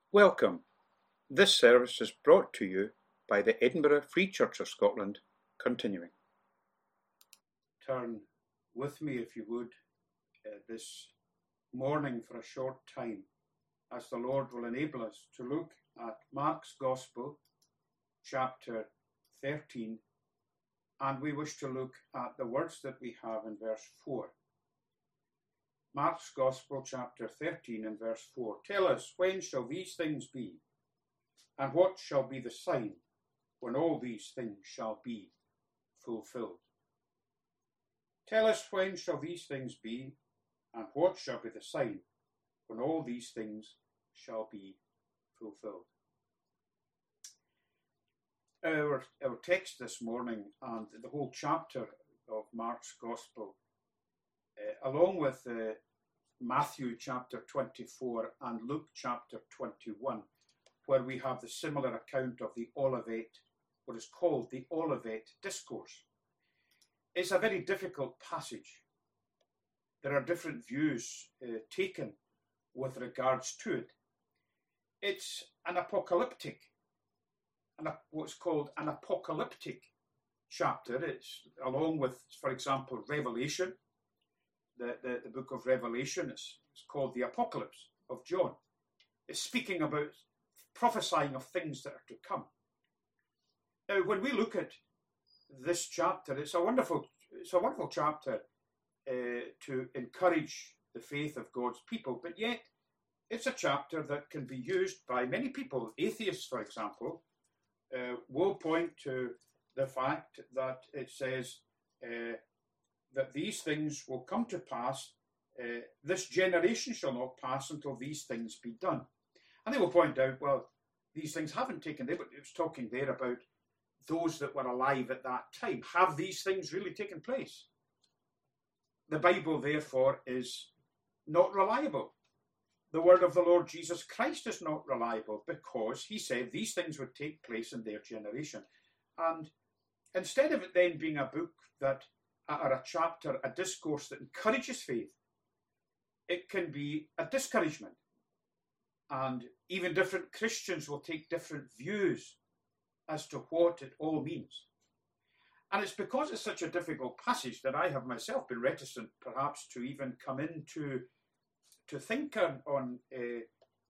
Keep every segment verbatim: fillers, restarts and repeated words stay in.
Welcome. This service is brought to you by the Edinburgh Free Church of Scotland, continuing. Turn with me, if you would, uh, this morning for a short time, as the Lord will enable us to look at Mark's Gospel, chapter thirteen, and we wish to look at the words that we have in verse four. Mark's Gospel, chapter thirteen, and verse four. Tell us, when shall these things be? And what shall be the sign when all these things shall be fulfilled? Tell us, when shall these things be? And what shall be the sign when all these things shall be fulfilled? Our, our text this morning and the whole chapter of Mark's Gospel, uh, along with uh, Matthew chapter twenty-four and Luke chapter twenty-one, where we have the similar account of the Olivet, what is called the Olivet Discourse. It's a very difficult passage. There are different views uh, taken with regards to it. It's an apocalyptic, an, what's called an apocalyptic chapter. It's along with, for example, Revelation. The, the, the book of Revelation is it's called the Apocalypse of John. It's speaking about prophesying of things that are to come. Now, when we look at this chapter, it's a wonderful, it's a wonderful chapter uh, to encourage the faith of God's people, but yet it's a chapter that can be used by many people. Atheists, for example, uh, will point to the fact that it says uh, that these things will come to pass. Uh, this generation shall not pass until these things be done. And they will point out, well, these things haven't taken, they, it was talking there about those that were alive at that time. Have these things really taken place? The Bible, therefore, is not reliable. The word of the Lord Jesus Christ is not reliable because he said these things would take place in their generation. And instead of it then being a book that, or a chapter, a discourse that encourages faith, it can be a discouragement. And even different Christians will take different views as to what it all means. And it's because it's such a difficult passage that I have myself been reticent perhaps to even come into, to think on, on uh,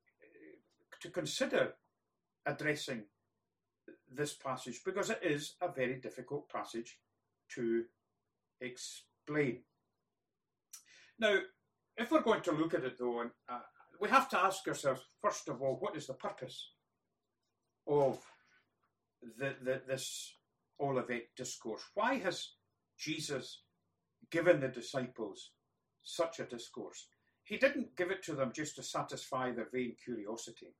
to consider addressing this passage, because it is a very difficult passage to explain. Now, if we're going to look at it though, uh, we have to ask ourselves, first of all, what is the purpose of the, the, this Olivet Discourse? Why has Jesus given the disciples such a discourse? He didn't give it to them just to satisfy their vain curiosity.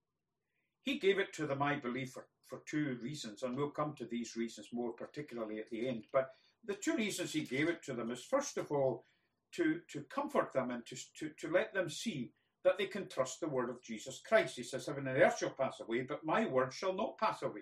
He gave it to them, I believe, for, for two reasons, and we'll come to these reasons more particularly at the end. But the two reasons he gave it to them is, first of all, to, to comfort them and to, to, to let them see that they can trust the word of Jesus Christ. He says, heaven and earth shall pass away, but my word shall not pass away.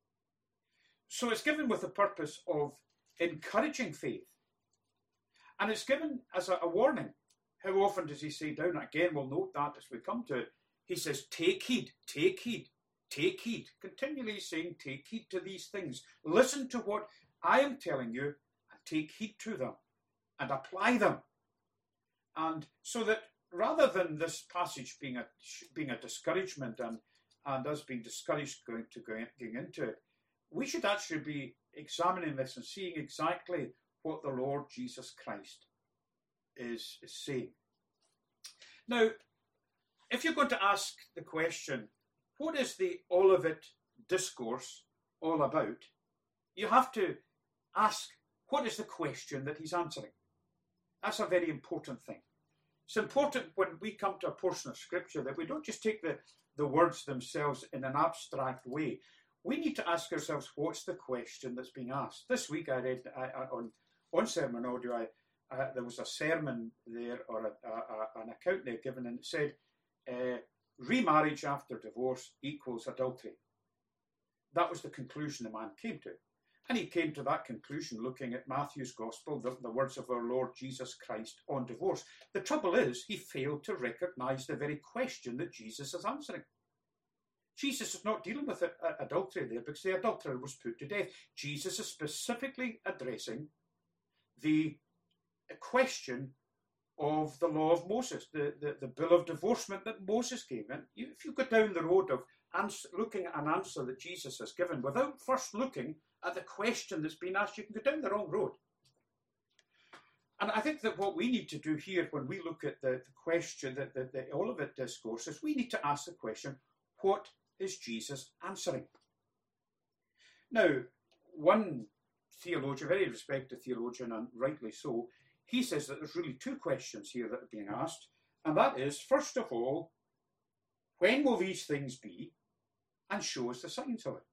So it's given with the purpose of encouraging faith. And it's given as a, a warning. How often does he say down? Again, we'll note that as we come to it. He says, take heed, take heed, take heed. Continually saying, take heed to these things. Listen to what I am telling you and take heed to them and apply them. And so that rather than this passage being a being a discouragement and, and us being discouraged going to going, going into it, we should actually be examining this and seeing exactly what the Lord Jesus Christ is, is saying. Now, if you're going to ask the question, what is the Olivet Discourse all about? You have to ask, what is the question that he's answering? That's a very important thing. It's important when we come to a portion of Scripture that we don't just take the, the words themselves in an abstract way. We need to ask ourselves, what's the question that's being asked? This week I read I, I, on, on Sermon Audio, I, I, there was a sermon there, or a, a, a, an account there given, and it said, uh, remarriage after divorce equals adultery. That was the conclusion the man came to. And he came to that conclusion looking at Matthew's Gospel, the, the words of our Lord Jesus Christ on divorce. The trouble is, he failed to recognise the very question that Jesus is answering. Jesus is not dealing with a, a, adultery there because the adulterer was put to death. Jesus is specifically addressing the question of the law of Moses, the, the, the bill of divorcement that Moses gave. And you, if you go down the road of answer, looking at an answer that Jesus has given without first looking at the question that's been asked, you can go down the wrong road. And I think that what we need to do here when we look at the, the question, that the, the Olivet Discourse, is we need to ask the question, what is Jesus answering? Now, one theologian, very respected theologian, and rightly so, he says that there's really two questions here that are being asked. And that is, first of all, when will these things be? And show us the signs of it.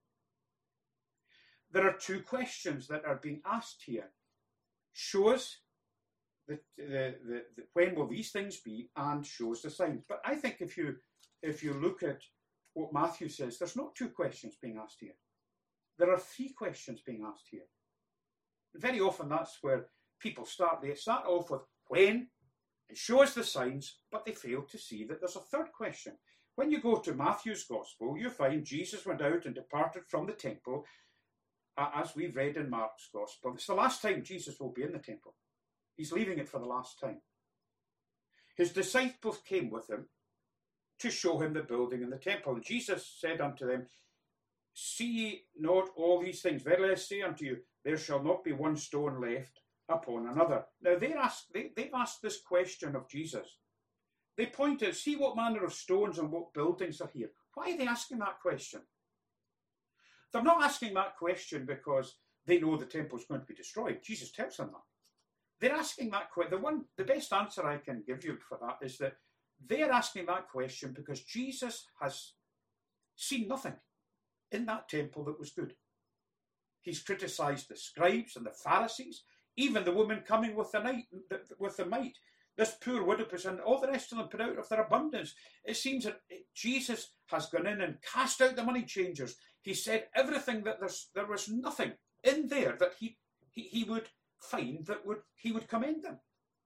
There are two questions that are being asked here. Show us the, the, the, the when will these things be, and show us the signs. But I think if you if you look at what Matthew says, there's not two questions being asked here. There are three questions being asked here. Very often that's where people start. They start off with when, and show us the signs, but they fail to see that there's a third question. When you go to Matthew's Gospel, you find Jesus went out and departed from the temple, uh, as we've read in Mark's Gospel. It's the last time Jesus will be in the temple. He's leaving it for the last time. His disciples came with him to show him the building and the temple. And Jesus said unto them, see ye not all these things? Verily I say unto you, there shall not be one stone left upon another. Now they ask, they, they've asked this question of Jesus. They point out, see what manner of stones and what buildings are here. Why are they asking that question? They're not asking that question because they know the temple is going to be destroyed. Jesus tells them that. They're asking that question. The one, the best answer I can give you for that is that they're asking that question because Jesus has seen nothing in that temple that was good. He's criticised the scribes and the Pharisees, even the woman coming with the night, with the mite. This poor widow and all the rest of them put out of their abundance. It seems that Jesus has gone in and cast out the money changers. He said everything that there's, there was nothing in there that he, he, he would find that would he would commend them.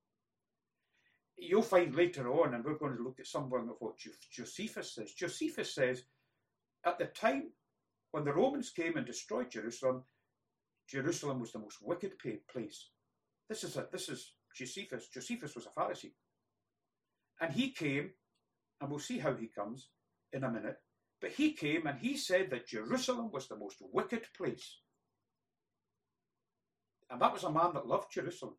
You'll find later on, and we're going to look at some of what Josephus says. Josephus says, at the time when the Romans came and destroyed Jerusalem, Jerusalem was the most wicked place. This is a, this is Josephus. Josephus was a Pharisee. And he came, and we'll see how he comes in a minute, but he came and he said that Jerusalem was the most wicked place. And that was a man that loved Jerusalem.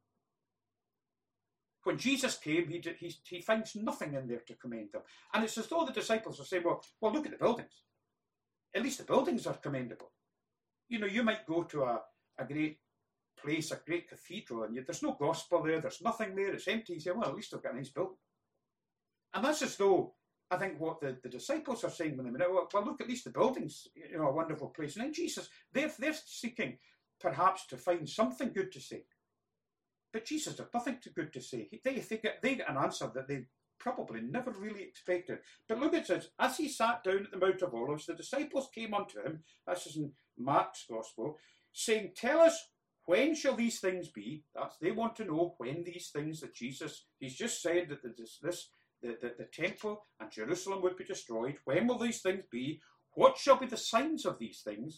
When Jesus came, he, did, he, he finds nothing in there to commend them. And it's as though the disciples are saying, well, well, look at the buildings. At least the buildings are commendable. You know, you might go to a, a great place, a great cathedral, and you, there's no gospel there, there's nothing there, it's empty. You say, well, at least they've got a nice building. And that's as though, I think what the, the disciples are saying when they went, well, well, look, at least the building's, you know, a wonderful place. And then Jesus, they're, they're seeking perhaps to find something good to say. But Jesus had nothing too good to say. He, they, they, get, they get an answer that they probably never really expected. But look, it says, as he sat down at the Mount of Olives, the disciples came unto him, this is in Mark's Gospel, saying, tell us, when shall these things be? That's, they want to know when these things that Jesus, he's just said that the, this, this, the, the, the temple and Jerusalem would be destroyed. When will these things be? What shall be the signs of these things?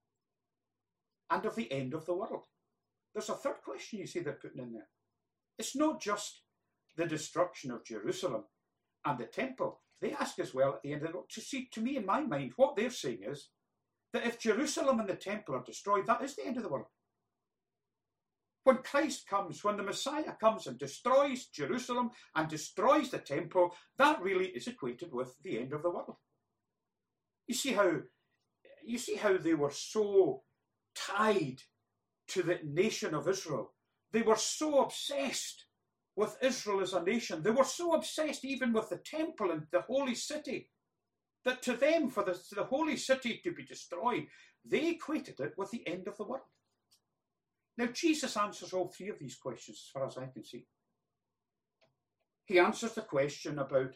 And of the end of the world. There's a third question you see they're putting in there. It's not just the destruction of Jerusalem and the temple. They ask as well at the end of the world. To see, to me, in my mind, what they're saying is that if Jerusalem and the temple are destroyed, that is the end of the world. When Christ comes, when the Messiah comes and destroys Jerusalem and destroys the temple, that really is equated with the end of the world. You see how, you see how they were so tied to the nation of Israel. They were so obsessed with Israel as a nation. They were so obsessed even with the temple and the holy city that to them, for the, the holy city to be destroyed, they equated it with the end of the world. Now, Jesus answers all three of these questions as far as I can see. He answers the question about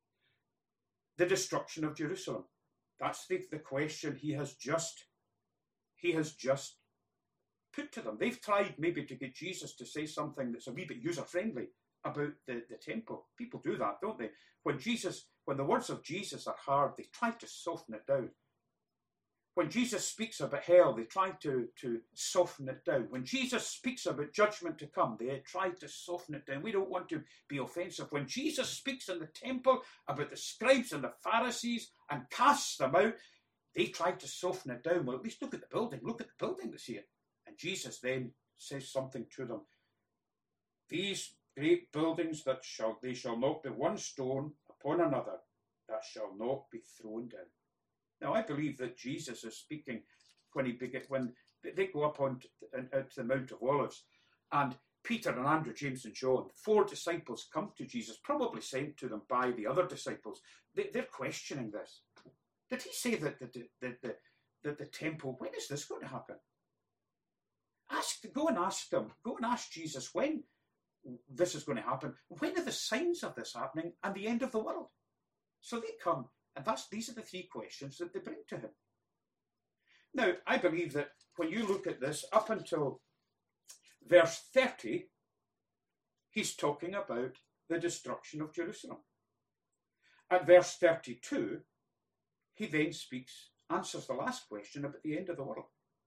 the destruction of Jerusalem. That's the, the question he has just, he has just put to them. They've tried maybe to get Jesus to say something that's a wee bit user-friendly about the, the temple. People do that, don't they? When Jesus, when the words of Jesus are hard, they try to soften it down. When Jesus speaks about hell, they try to, to soften it down. When Jesus speaks about judgment to come, they try to soften it down. We don't want to be offensive. When Jesus speaks in the temple about the scribes and the Pharisees and casts them out, they try to soften it down. Well, at least look at the building. Look at the building that's here. And Jesus then says something to them. These great buildings that shall, they shall not be one stone upon another that shall not be thrown down. Now, I believe that Jesus is speaking when he begin, when they go up on to, to the Mount of Olives, and Peter and Andrew, James and John, four disciples come to Jesus, probably sent to them by the other disciples. They, they're questioning this. Did he say that the, the, the, the, the temple, when is this going to happen? Ask, go and ask them, go and ask Jesus when this is going to happen. When are the signs of this happening and the end of the world? So they come. And that's, these are the three questions that they bring to him. Now, I believe that when you look at this, up until verse thirty, he's talking about the destruction of Jerusalem. At verse thirty-two, he then speaks, answers the last question about the end of the world.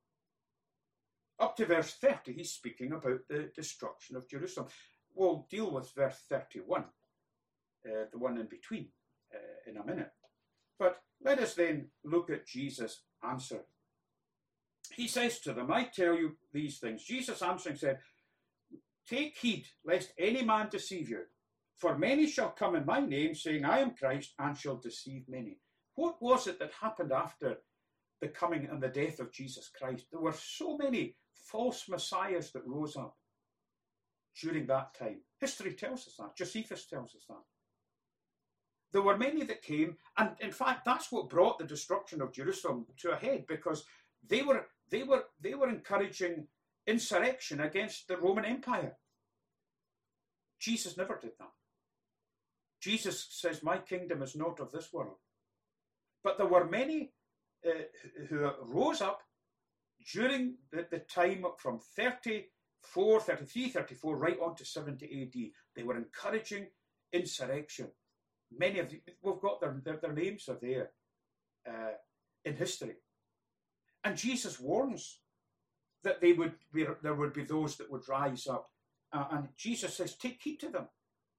Up to verse thirty, he's speaking about the destruction of Jerusalem. We'll deal with verse thirty-one, uh, the one in between, uh, in a minute. But let us then look at Jesus' answer. He says to them, I tell you these things. Jesus answering said, take heed lest any man deceive you. For many shall come in my name, saying, I am Christ, and shall deceive many. What was it that happened after the coming and the death of Jesus Christ? There were so many false messiahs that rose up during that time. History tells us that. Josephus tells us that. There were many that came, and in fact, that's what brought the destruction of Jerusalem to a head, because they were they were they were encouraging insurrection against the Roman Empire. Jesus never did that. Jesus says, "My kingdom is not of this world." But there were many uh, who rose up during the, the time from thirty-four, thirty-three, thirty-four, right on to seventy A D. They were encouraging insurrection. Many of the, we've got their, their, their names are there uh, in history. And Jesus warns that they would be, there would be those that would rise up. Uh, and Jesus says, take heed to them.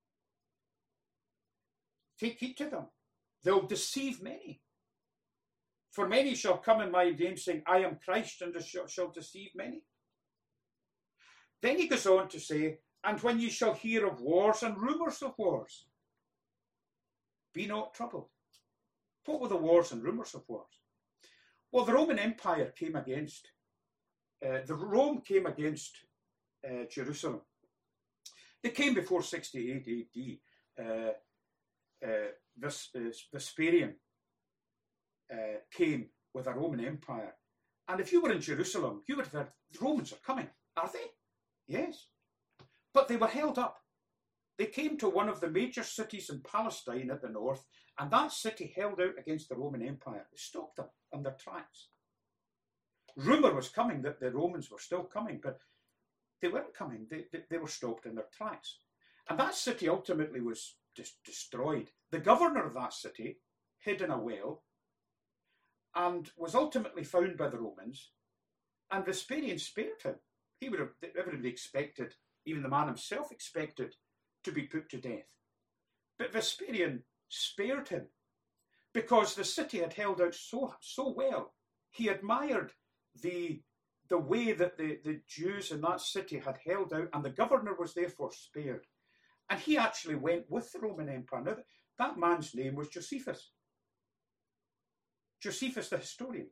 Take heed to them. They'll deceive many. For many shall come in my name, saying, I am Christ, and shall, shall deceive many. Then he goes on to say, and when ye shall hear of wars and rumours of wars, be not troubled. What were the wars and rumours of wars? Well, the Roman Empire came against, uh, the Rome came against uh, Jerusalem. They came before sixty-eight A D. Uh, uh, Ves, uh, Vespasian uh, came with a Roman Empire. And if you were in Jerusalem, you would have heard, the Romans are coming. Are they? Yes. But they were held up. They came to one of the major cities in Palestine at the north, and that city held out against the Roman Empire. They stopped them on their tracks. Rumour was coming that the Romans were still coming, but they weren't coming. They, they, they were stopped in their tracks. And that city ultimately was dis- destroyed. The governor of that city hid in a well and was ultimately found by the Romans, and Vespasian spared him. He would have, everybody expected, even the man himself expected, to be put to death. But Vespasian spared him because the city had held out so, so well. He admired the, the way that the, the Jews in that city had held out, and the governor was therefore spared. And he actually went with the Roman Empire. Now, that man's name was Josephus. Josephus the historian.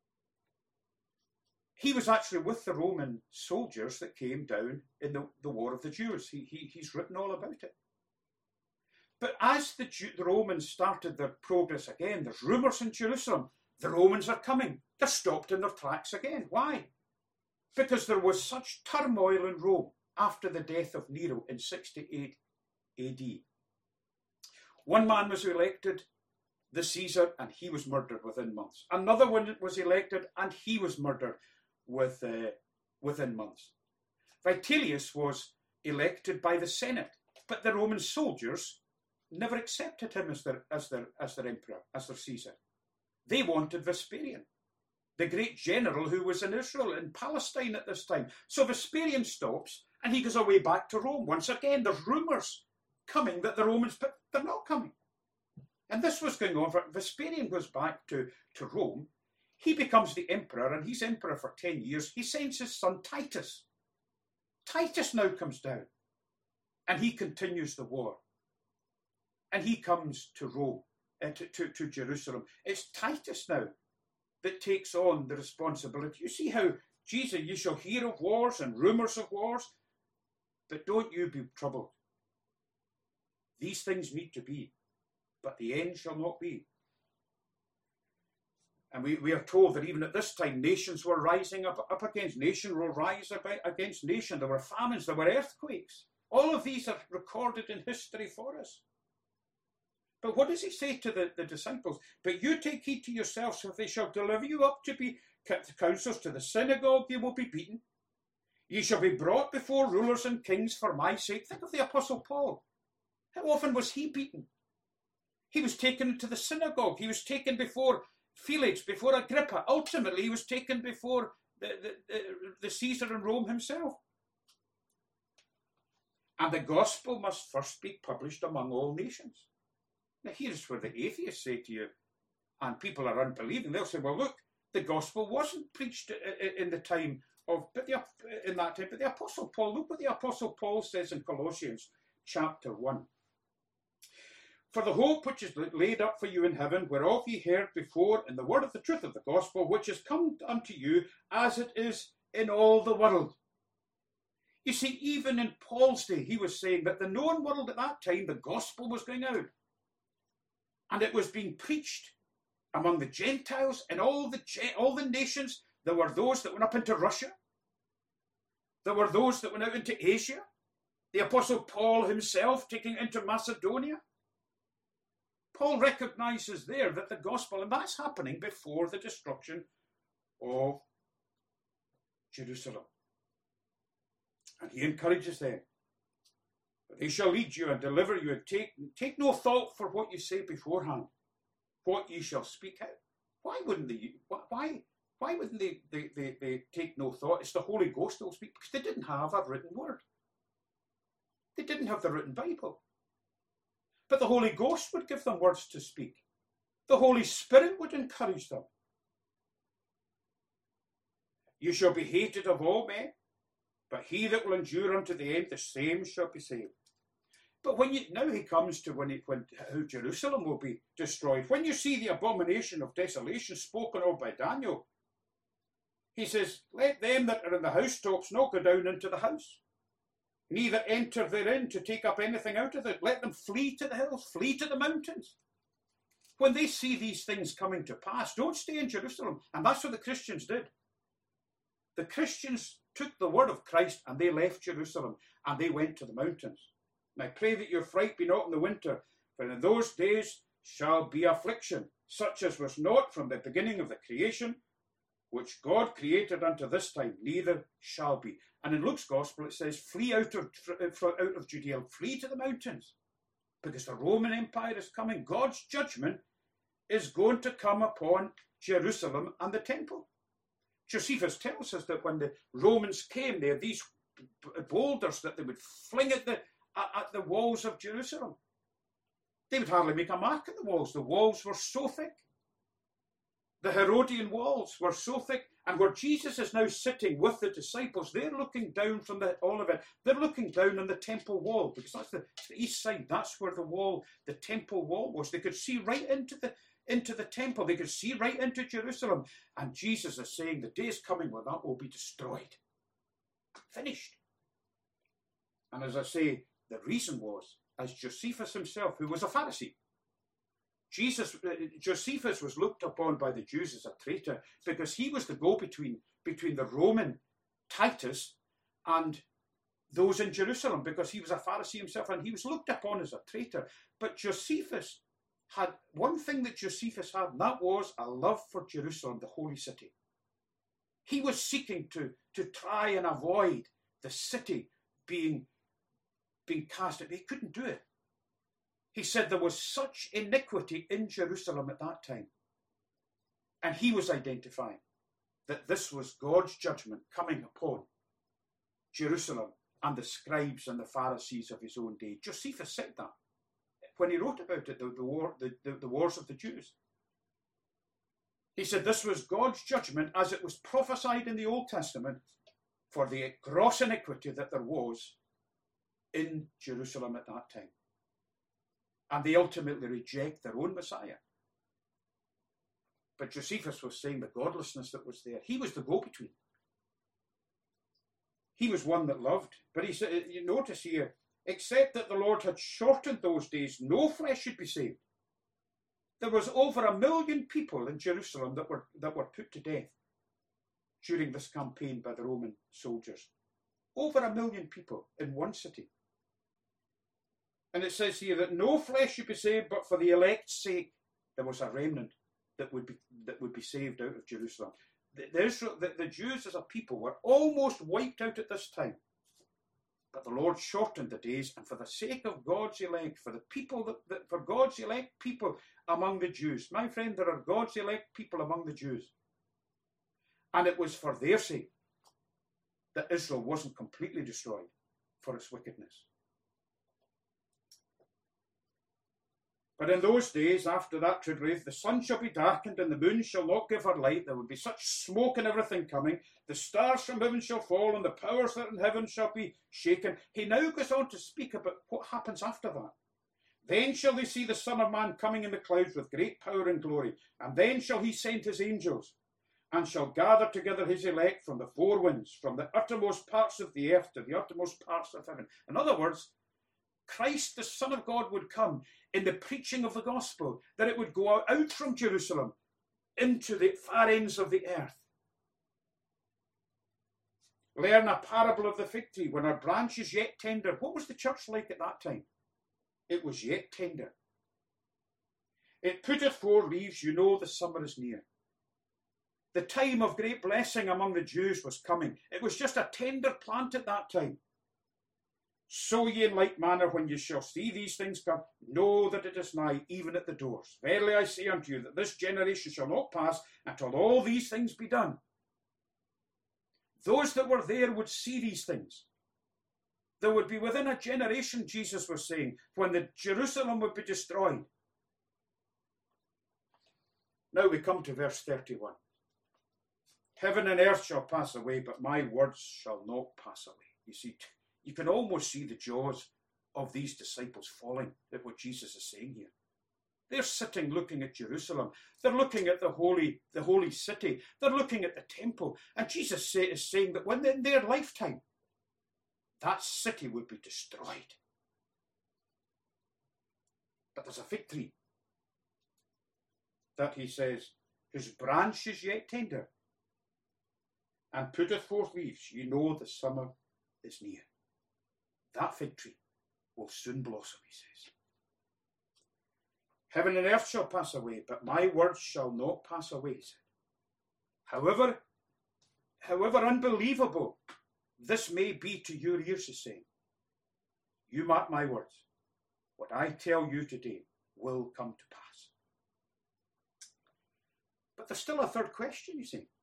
He was actually with the Roman soldiers that came down in the, the War of the Jews. He, he, he's written all about it. But as the, Jew, the Romans started their progress again, there's rumours in Jerusalem, the Romans are coming. They're stopped in their tracks again. Why? Because there was such turmoil in Rome after the death of Nero in sixty-eight A D. One man was elected, the Caesar, and he was murdered within months. Another one was elected, and he was murdered with, uh, within months. Vitellius was elected by the Senate, but the Roman soldiers never accepted him as their, as their, as their emperor, as their Caesar. They wanted Vespasian, the great general who was in Israel, in Palestine at this time. So Vespasian stops and he goes away back to Rome. Once again, there's rumours coming that the Romans, but they're not coming. And this was going on. Vespasian goes back to, to Rome. He becomes the emperor, and he's emperor for ten years. He sends his son Titus. Titus now comes down, and he continues the war. And he comes to Rome, uh, to, to, to Jerusalem. It's Titus now that takes on the responsibility. You see how Jesus, you shall hear of wars and rumours of wars, but don't you be troubled. These things need to be, but the end shall not be. And we, we are told that even at this time, nations were rising up, up against nation, will rise about against nation. There were famines, there were earthquakes. All of these are recorded in history for us. But what does he say to the, the disciples? But you take heed to yourselves, for they shall deliver you up to be counsels to the synagogue, you will be beaten. You shall be brought before rulers and kings for my sake. Think of the Apostle Paul. How often was he beaten? He was taken into the synagogue. He was taken before Felix, before Agrippa. Ultimately, he was taken before the, the, the, the Caesar in Rome himself. And the gospel must first be published among all nations. Now, here's where the atheists say to you, and people are unbelieving, they'll say, well, look, the gospel wasn't preached in the time of, but the, in that time, but the Apostle Paul, look what the Apostle Paul says in Colossians chapter one. For the hope which is laid up for you in heaven, whereof ye heard before in the word of the truth of the gospel, which is come unto you as it is in all the world. You see, even in Paul's day, he was saying that the known world at that time, the gospel was going out. And it was being preached among the Gentiles and all the, all the nations. There were those that went up into Russia. There were those that went out into Asia. The Apostle Paul himself taking into Macedonia. Paul recognizes there that the gospel, and that's happening before the destruction of Jerusalem. And he encourages them. They shall lead you and deliver you, and take, take no thought for what you say beforehand, what ye shall speak out. Why wouldn't they? Why, why wouldn't they, they, they, they take no thought? It's the Holy Ghost that will speak, because they didn't have a written word. They didn't have the written Bible. But the Holy Ghost would give them words to speak. The Holy Spirit would encourage them. You shall be hated of all men, but he that will endure unto the end, the same shall be saved. But when you, now he comes to when, he, when how Jerusalem will be destroyed. When you see the abomination of desolation spoken of by Daniel, he says, let them that are in the housetops not go down into the house, neither enter therein to take up anything out of it. Let them flee to the hills, flee to the mountains. When they see these things coming to pass, don't stay in Jerusalem. And that's what the Christians did. The Christians took the word of Christ and they left Jerusalem and they went to the mountains. And I pray that your fright be not in the winter, for in those days shall be affliction, such as was not from the beginning of the creation, which God created unto this time, neither shall be. And in Luke's gospel it says, flee out of, out of Judea, flee to the mountains, because the Roman Empire is coming. God's judgment is going to come upon Jerusalem and the temple. Josephus tells us that when the Romans came, they had these boulders that they would fling at the, at the walls of Jerusalem. They would hardly make a mark in the walls. The walls were so thick. The Herodian walls were so thick. And where Jesus is now sitting with the disciples, they're looking down from the Olivet. They're looking down on the temple wall, because that's the, the east side. That's where the wall, the temple wall was. They could see right into the into the temple. They could see right into Jerusalem. And Jesus is saying the day is coming where that will be destroyed. Finished. And as I say, the reason was, as Josephus himself, who was a Pharisee, Jesus, uh, Josephus was looked upon by the Jews as a traitor, because he was the go-between between the Roman Titus and those in Jerusalem, because he was a Pharisee himself and he was looked upon as a traitor. But Josephus had one thing that Josephus had, and that was a love for Jerusalem, the holy city. He was seeking to, to try and avoid the city being, being cast out. He couldn't do it. He said there was such iniquity in Jerusalem at that time. And he was identifying that this was God's judgment coming upon Jerusalem and the scribes and the Pharisees of his own day. Josephus said that when he wrote about it, the, the, war, the, the, the wars of the Jews. He said this was God's judgment as it was prophesied in the Old Testament for the gross iniquity that there was in Jerusalem at that time. And they ultimately reject their own Messiah. But Josephus was saying the godlessness that was there. He was the go-between. He was one that loved. But he said, you notice here, except that the Lord had shortened those days, no flesh should be saved. There was over a million people in Jerusalem that were, that were put to death during this campaign by the Roman soldiers. Over a million people in one city. And it says here that no flesh should be saved, but for the elect's sake, there was a remnant that would be that would be saved out of Jerusalem. The, the, Israel, the, the Jews as a people were almost wiped out at this time. But the Lord shortened the days, and for the sake of God's elect, for the people that, that for God's elect people among the Jews. My friend, there are God's elect people among the Jews. And it was for their sake that Israel wasn't completely destroyed for its wickedness. But in those days, after that tribulation, the sun shall be darkened, and the moon shall not give her light. There will be such smoke and everything coming. The stars from heaven shall fall, and the powers that are in heaven shall be shaken. He now goes on to speak about what happens after that. Then shall they see the Son of Man coming in the clouds with great power and glory. And then shall he send his angels, and shall gather together his elect from the four winds, from the uttermost parts of the earth to the uttermost parts of heaven. In other words, Christ, the Son of God, would come in the preaching of the gospel, that it would go out from Jerusalem into the far ends of the earth. Learn a parable of the fig tree. When our branch is yet tender, what was the church like at that time? It was yet tender. It putteth forth leaves, you know the summer is near. The time of great blessing among the Jews was coming. It was just a tender plant at that time. So ye in like manner, when ye shall see these things come, know that it is nigh, even at the doors. Verily I say unto you, that this generation shall not pass until all these things be done. Those that were there would see these things. There would be within a generation, Jesus was saying, when the Jerusalem would be destroyed. Now we come to verse thirty-one. Heaven and earth shall pass away, but my words shall not pass away. You see, you can almost see the jaws of these disciples falling at what Jesus is saying here. They're sitting looking at Jerusalem. They're looking at the holy, the holy city. They're looking at the temple. And Jesus say, is saying that when in their lifetime, that city would be destroyed. But there's a fig tree that he says, whose branch is yet tender, and putteth forth leaves. You know the summer is near. That fig tree will soon blossom, he says. Heaven and earth shall pass away, but my words shall not pass away, he said. However, however unbelievable this may be to your ears, he's saying, you mark my words. What I tell you today will come to pass. But there's still a third question, you see.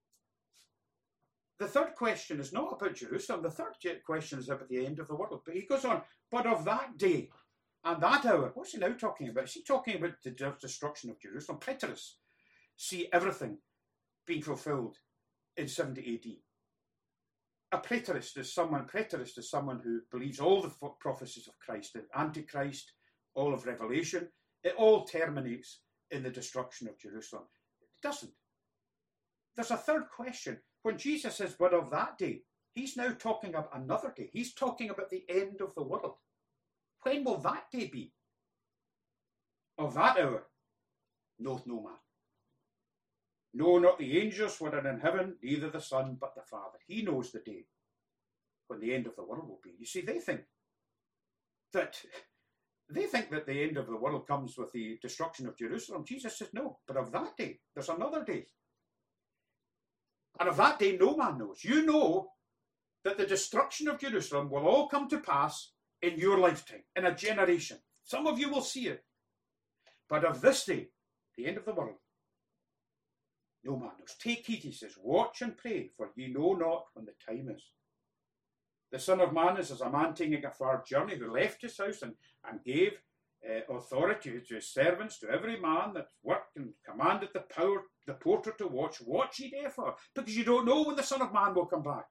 The third question is not about Jerusalem. The third question is about the end of the world. But he goes on, but of that day and that hour, what's he now talking about? Is he talking about the destruction of Jerusalem? Preterists see everything being fulfilled in seventy A D. A preterist is someone, preterist is someone who believes all the prophecies of Christ, the Antichrist, all of Revelation. It all terminates in the destruction of Jerusalem. It doesn't. There's a third question. When Jesus says, but of that day, he's now talking about another day. He's talking about the end of the world. When will that day be? Of that hour, knoweth no man. No, not the angels who are in heaven, neither the Son, but the Father. He knows the day when the end of the world will be. You see, they think that they think that the end of the world comes with the destruction of Jerusalem. Jesus says, no, but of that day, there's another day. And of that day, no man knows. You know that the destruction of Jerusalem will all come to pass in your lifetime, in a generation. Some of you will see it. But of this day, the end of the world, no man knows. Take heed, he says, watch and pray, for ye know not when the time is. The Son of Man is as a man taking a far journey, who left his house and, and gave uh, authority to his servants, to every man that worked, and commanded the power, the porter to watch. Watch ye therefore, because you don't know when the Son of Man will come back.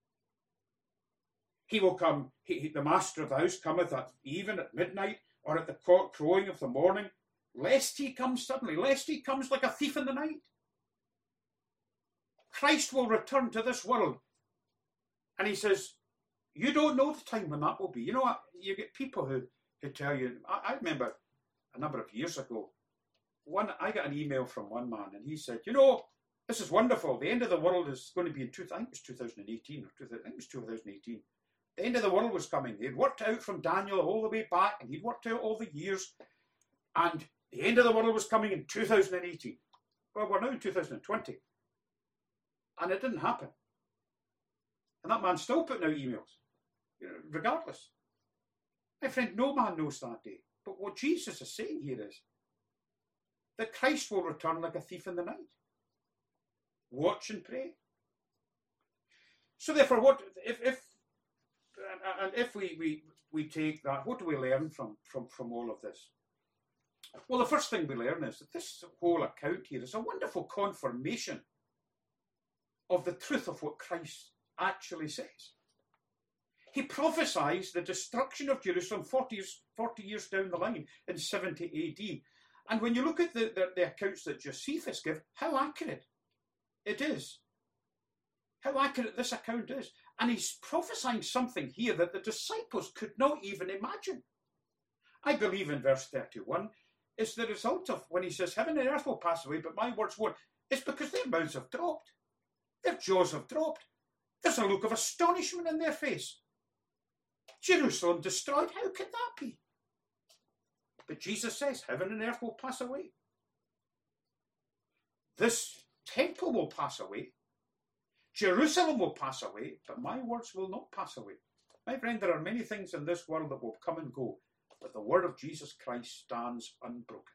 He will come, he, he, the master of the house cometh at even at midnight, or at the cock crowing of the morning, lest he come suddenly, lest he comes like a thief in the night. Christ will return to this world. And he says, you don't know the time when that will be. You know, you get people who, who tell you, I, I remember a number of years ago, one I got an email from one man, and he said, you know, this is wonderful. The end of the world is going to be in, two, I think it was two thousand eighteen, or two, I think it was two thousand eighteen. The end of the world was coming. He'd worked out from Daniel all the way back, and he'd worked out all the years, and the end of the world was coming in two thousand eighteen. Well, we're now in two thousand twenty. And it didn't happen. And that man's still putting out emails, you know, regardless. My friend, no man knows that day. But what Jesus is saying here is that Christ will return like a thief in the night. Watch and pray. So therefore, what if if and if we we we take that, what do we learn from from from all of this? Well, the first thing we learn is that this whole account here is a wonderful confirmation of the truth of what Christ actually says. He prophesies the destruction of Jerusalem forty years, forty years down the line in seventy A D. And when you look at the, the, the accounts that Josephus gives, how accurate it is. How accurate this account is. And he's prophesying something here that the disciples could not even imagine. I believe in verse thirty-one, is the result of when he says, heaven and earth will pass away, but my words won't. It's because their mouths have dropped. Their jaws have dropped. There's a look of astonishment in their face. Jerusalem destroyed, how could that be? But Jesus says, heaven and earth will pass away. This temple will pass away. Jerusalem will pass away, but my words will not pass away. My friend, there are many things in this world that will come and go, but the word of Jesus Christ stands unbroken.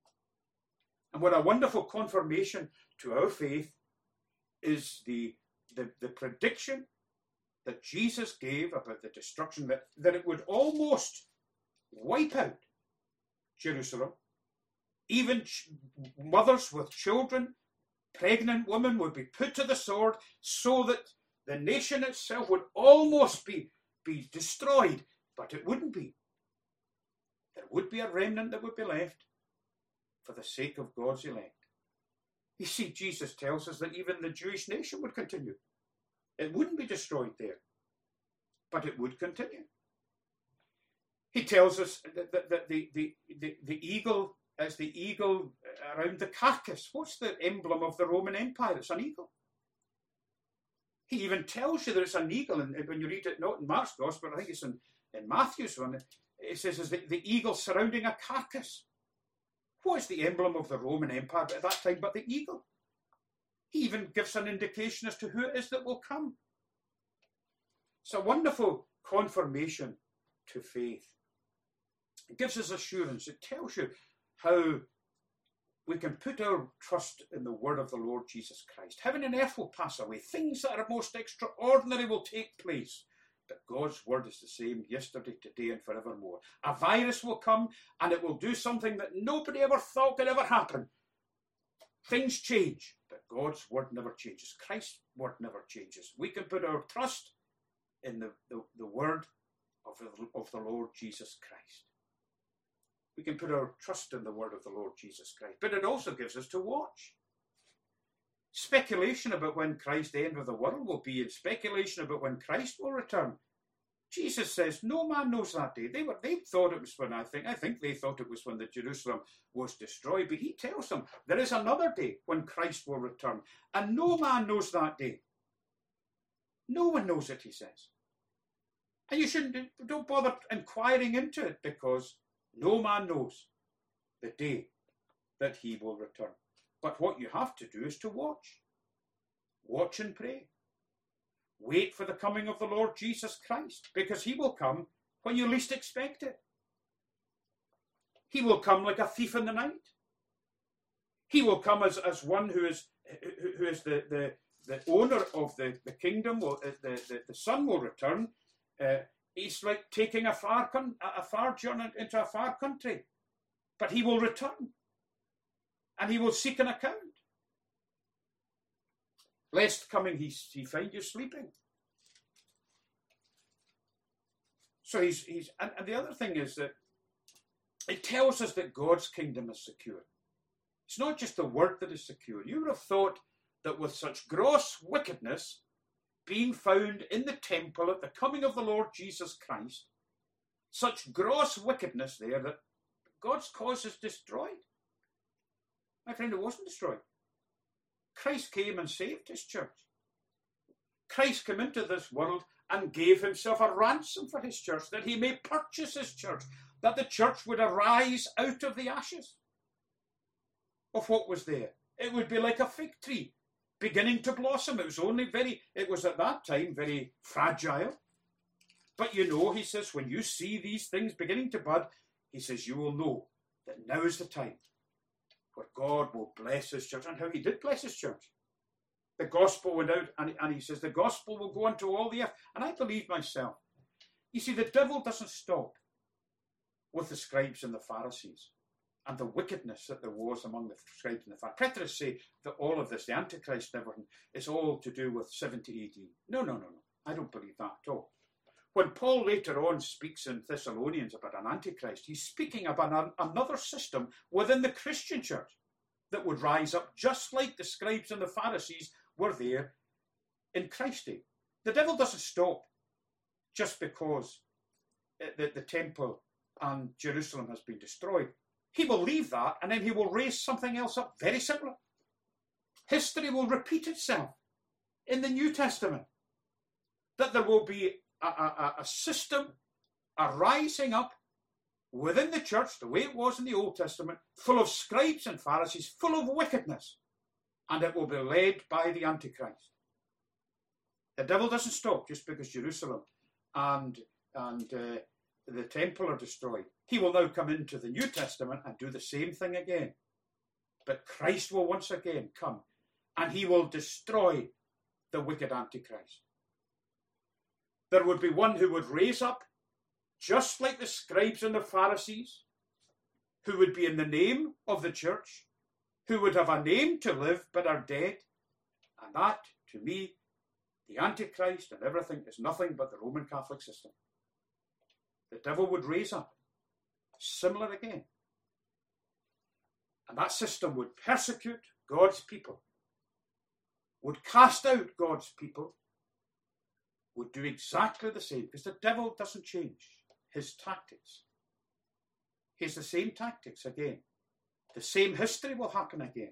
And what a wonderful confirmation to our faith is the, the, the prediction that Jesus gave about the destruction, that, that it would almost wipe out Jerusalem. Even ch- mothers with children, pregnant women would be put to the sword, so that the nation itself would almost be, be destroyed, but it wouldn't be. There would be a remnant that would be left for the sake of God's elect. You see, Jesus tells us that even the Jewish nation would continue. It wouldn't be destroyed there, but it would continue. He tells us that, that, that the, the, the, the eagle is the eagle around the carcass. What's the emblem of the Roman Empire? It's an eagle. He even tells you that it's an eagle, and when you read it, not in Mark's Gospel, I think it's in, in Matthew's one, it says it's the, the eagle surrounding a carcass. What is the emblem of the Roman Empire at that time but the eagle? He even gives an indication as to who it is that will come. It's a wonderful confirmation to faith. It gives us assurance. It tells you how we can put our trust in the word of the Lord Jesus Christ. Heaven and earth will pass away. Things that are most extraordinary will take place. But God's word is the same yesterday, today, and forevermore. A virus will come, and it will do something that nobody ever thought could ever happen. Things change, but God's word never changes. Christ's word never changes. We can put our trust in the, the, the word of the, of the Lord Jesus Christ. We can put our trust in the word of the Lord Jesus Christ. But it also gives us to watch. Speculation about when Christ, the end of the world, will be, and speculation about when Christ will return. Jesus says, no man knows that day. They were, they thought it was when, I think, I think they thought it was when the Jerusalem was destroyed. But he tells them there is another day when Christ will return. And no man knows that day. No one knows it, he says. And you shouldn't, don't bother inquiring into it, because no man knows the day that he will return. But what you have to do is to watch. Watch and pray. Wait for the coming of the Lord Jesus Christ, because he will come when you least expect it. He will come like a thief in the night. He will come as, as one who is, who is the, the, the owner of the, the kingdom. Will, the, the, the son will return. Uh, he's like taking a far, a far journey into a far country. But he will return. And he will seek an account. Lest coming he, he find you sleeping. So he's, he's and, and the other thing is that it tells us that God's kingdom is secure. It's not just the word that is secure. You would have thought that with such gross wickedness being found in the temple at the coming of the Lord Jesus Christ, such gross wickedness there that God's cause is destroyed. My friend, it wasn't destroyed. Christ came and saved his church. Christ came into this world and gave himself a ransom for his church, that he may purchase his church, that the church would arise out of the ashes of what was there. It would be like a fig tree beginning to blossom. It was only very, it was at that time very fragile. But you know, he says, when you see these things beginning to bud, he says, you will know that now is the time where God will bless his church. And how he did bless his church. The gospel went out, and, and he says, the gospel will go into all the earth. And I believe myself. You see, the devil doesn't stop with the scribes and the Pharisees and the wickedness that there was among the scribes and the Pharisees. Preterists say that all of this, the Antichrist and everything, is all to do with seventy A D. No, no, no, no. I don't believe that at all. When Paul later on speaks in Thessalonians about an Antichrist, he's speaking about an, another system within the Christian church that would rise up just like the scribes and the Pharisees were there in Christ's day. The devil doesn't stop just because the, the temple and Jerusalem has been destroyed. He will leave that and then he will raise something else up very similar. History will repeat itself in the New Testament. That there will be a, a, a system, a rising up within the church, the way it was in the Old Testament, full of scribes and Pharisees, full of wickedness. And it will be led by the Antichrist. The devil doesn't stop just because Jerusalem and, and uh, the temple are destroyed. He will now come into the New Testament and do the same thing again. But Christ will once again come and he will destroy the wicked Antichrist. There would be one who would raise up, just like the scribes and the Pharisees, who would be in the name of the church, who would have a name to live but are dead. And that, to me, the Antichrist and everything is nothing but the Roman Catholic system. The devil would raise up, similar again. And that system would persecute God's people, would cast out God's people, would do exactly the same, because the devil doesn't change his tactics. He has the same tactics again. The same history will happen again.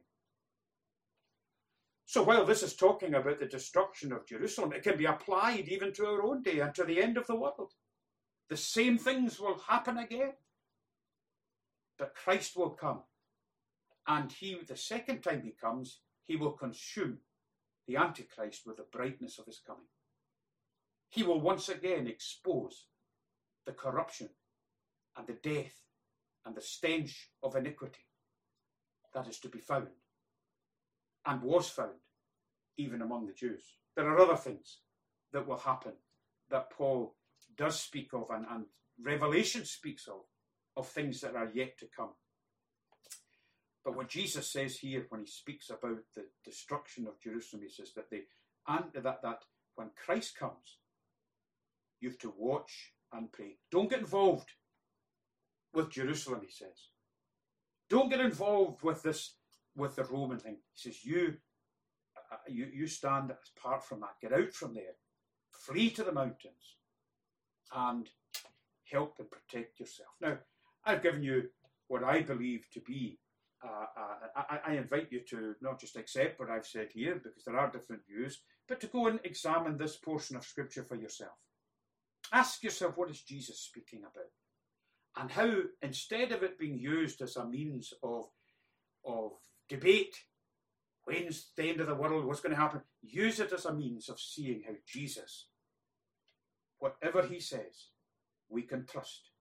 So while this is talking about the destruction of Jerusalem, it can be applied even to our own day and to the end of the world. The same things will happen again. But Christ will come. And he, the second time he comes, he will consume the Antichrist with the brightness of his coming. He will once again expose the corruption and the death and the stench of iniquity that is to be found and was found even among the Jews. There are other things that will happen that Paul does speak of, and, and Revelation speaks of, of things that are yet to come. But what Jesus says here when he speaks about the destruction of Jerusalem, he says that, they, and that, that when Christ comes, you have to watch and pray. Don't get involved with Jerusalem, he says. Don't get involved with this, with the Roman thing. He says, you, uh, you, you stand apart from that. Get out from there. Flee to the mountains and help and protect yourself. Now, I've given you what I believe to be, uh, uh, I, I invite you to not just accept what I've said here, because there are different views, but to go and examine this portion of Scripture for yourself. Ask yourself, what is Jesus speaking about? And how, instead of it being used as a means of, of debate, when's the end of the world, what's going to happen, use it as a means of seeing how Jesus, whatever he says, we can trust.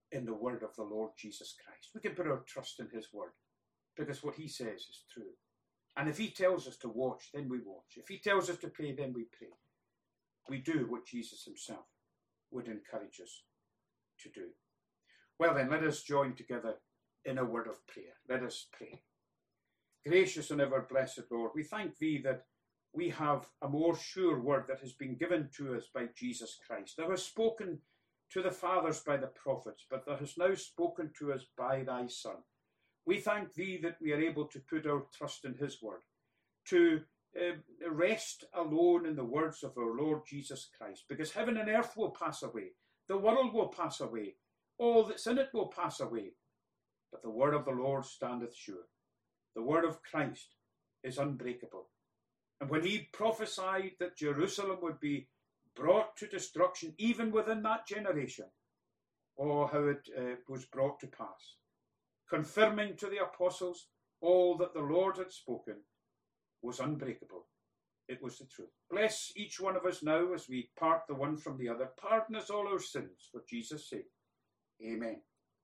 in the word of the Lord Jesus Christ. We can put our trust in his word because what he says is true. And if he tells us to watch, then we watch. If he tells us to pray, then we pray. We do what Jesus himself would encourage us to do. Well then, let us join together in a word of prayer. Let us pray. Gracious and ever blessed Lord, we thank thee that we have a more sure word that has been given to us by Jesus Christ. Thou hast spoken to the fathers by the prophets, but thou hast now spoken to us by thy Son. We thank thee that we are able to put our trust in his word, to uh, rest alone in the words of our Lord Jesus Christ, because heaven and earth will pass away, the world will pass away, all that's in it will pass away, but the word of the Lord standeth sure. The word of Christ is unbreakable. And when he prophesied that Jerusalem would be brought to destruction, even within that generation, oh, how it uh, was brought to pass, confirming to the apostles all that the Lord had spoken was unbreakable. It was the truth. Bless each one of us now as we part the one from the other. Pardon us all our sins for Jesus' sake. Amen.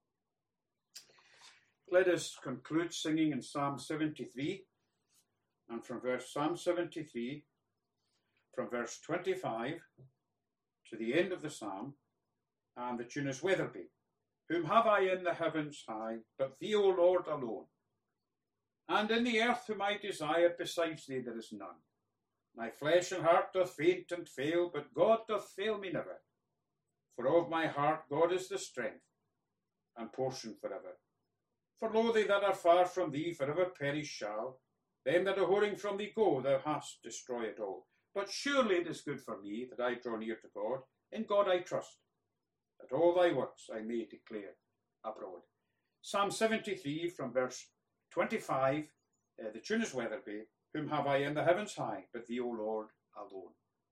Let us conclude singing in Psalm seventy-three, and from verse Psalm seventy-three, from verse twenty-five to the end of the psalm, and the tune is Weatherby. Whom have I in the heavens high, but thee, O Lord, alone? And in the earth whom I desire, besides thee there is none. My flesh and heart doth faint and fail, but God doth fail me never. For of my heart God is the strength, and portion forever. For lo, they that are far from thee forever perish shall. Them that are whoring from thee go, thou hast destroyed all. But surely it is good for me that I draw near to God. In God I trust, that all thy works I may declare abroad. Psalm seventy-three from verse twenty-five, uh, the tune is Weatherby. Whom have I in the heavens high, but thee, O Lord, alone?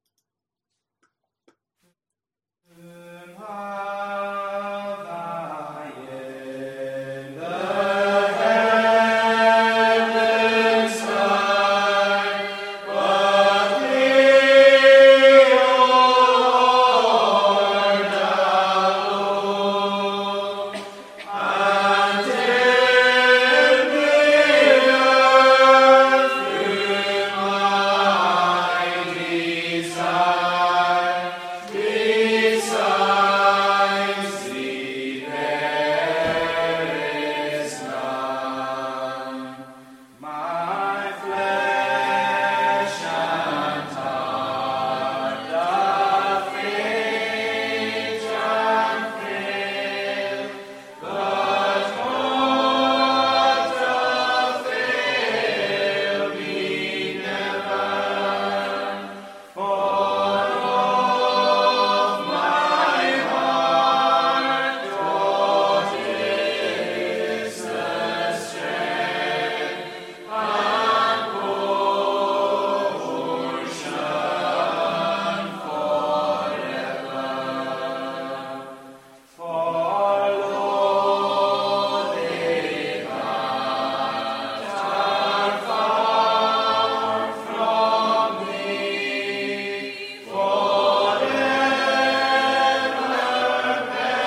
Whom have I in the heavens high, but thee, O Lord, alone? And in the earth whom I desire, besides thee there is none. My flesh and heart doth faint and fail, but God doth fail me never. For of my heart God is the strength and portion forever. For lo, they that are far from thee forever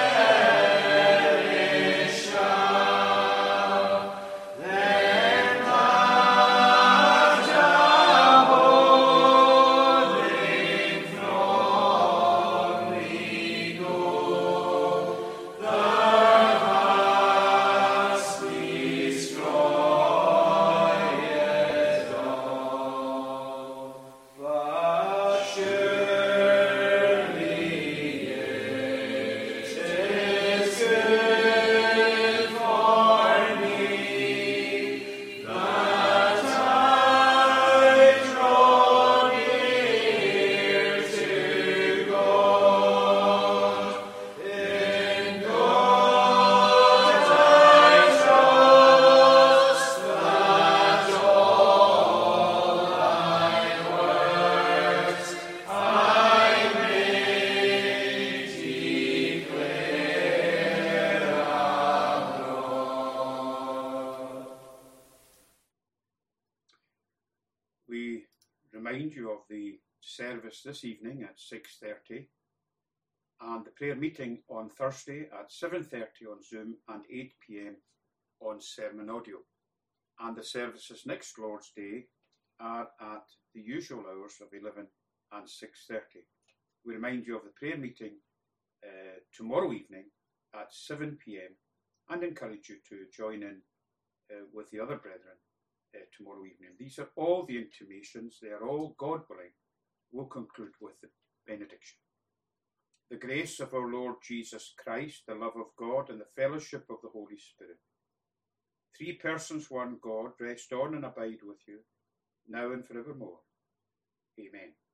perish shall. Then that are whoring from thee go, thou hast destroyed all. But surely it is good for me that I draw near to God. In God I trust, that all thy works I may declare abroad. We remind you of the service this evening at six thirty. and the prayer meeting on Thursday at seven thirty on Zoom and eight p m on Sermon Audio. And the services next Lord's Day are at the usual hours of eleven and six thirty. We remind you of the prayer meeting uh, tomorrow evening at seven p m and encourage you to join in uh, with the other brethren uh, tomorrow evening. These are all the intimations. They are all, God willing. We'll conclude with the benediction. The grace of our Lord Jesus Christ, the love of God, and the fellowship of the Holy Spirit, three persons, one God, rest on and abide with you, now and forevermore. Amen.